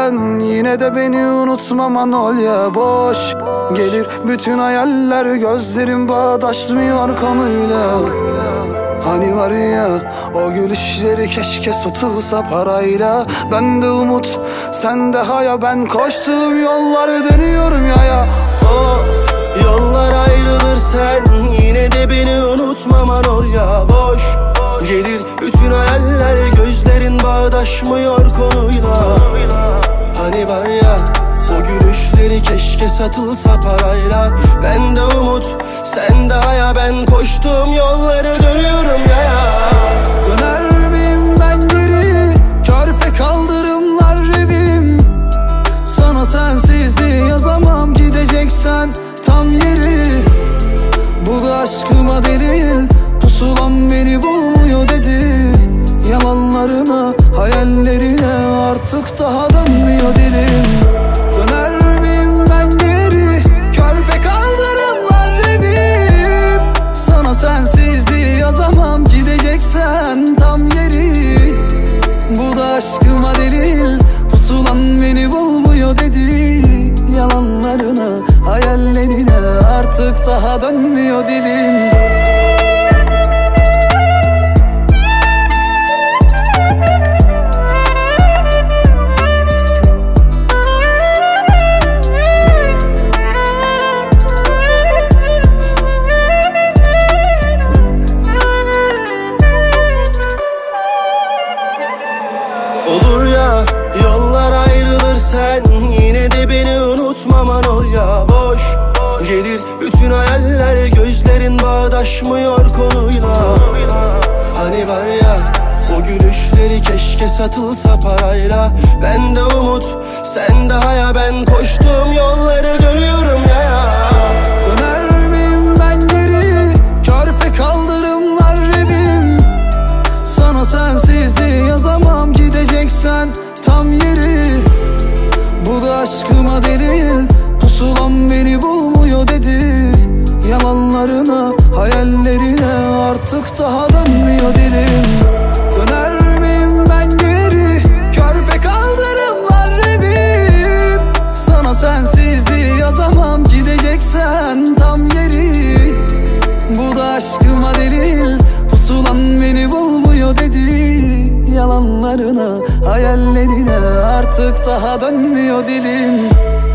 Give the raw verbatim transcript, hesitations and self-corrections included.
sen yine de beni unutma Manolya. Boş gelir bütün hayaller, gözlerim bağdaşmıyor konuyla. Hani var ya o gülüşleri keşke satılsa parayla. Ben de umut sen de haya, ben koştuğum yolları dönüyorum ya ya. Of, yollar ayrılır sen yine de beni unutma Manolya. Boş gelir bütün hayaller, gözlerin bağdaşmıyor konuyla. Hani var ya o gülüşleri keşke satılsa parayla. Ben de umut sen de haya, ben koştuğum yolları dönüyorum ya ya. Döner miyim ben geri, körpe kaldırımlar evim. Sana sensizliği yazamam, gideceksen tam yeri. Bu da aşkıma delil, pusulam beni bulmuyor dedi. Yalanlarına, hayallerine artık daha dönmüyor dilim. Döner miyim ben geri, körpe kaldırımlar evim. Sana sensizliği yazamam, gideceksen tam yeri. Bu da aşkıma delil, pusulan beni bulmuyor dedi. Yalanlarına, hayallerine artık daha dönmüyor dilim. Olur ya yollar ayrılır sen yine de beni unutma Manolya. Boş gelir bütün hayaller, gözlerin bağdaşmıyor konuyla. Hani var ya o gülüşleri keşke satılsa parayla. Ben de umut sen de haya, ben koştuğum yolları dönüyorum ya ya. Döner miyim ben geri, körpe kaldırımlar evim. Sana sensizliği yazamam, gideceksen tam yeri. Bu da aşkıma delil, pusulam beni bulmuyor dedi. Yalanlarına, hayallerine artık daha dönmüyor dilim. Döner miyim ben geri, körpe kaldırımlar evim. Sana sensizliği yazamam, gideceksen tam yeri. Bu da aşkıma delil, pusulan beni bulmuyor dedi. Yalanlarına, hayallerine artık daha dönmüyor dilim.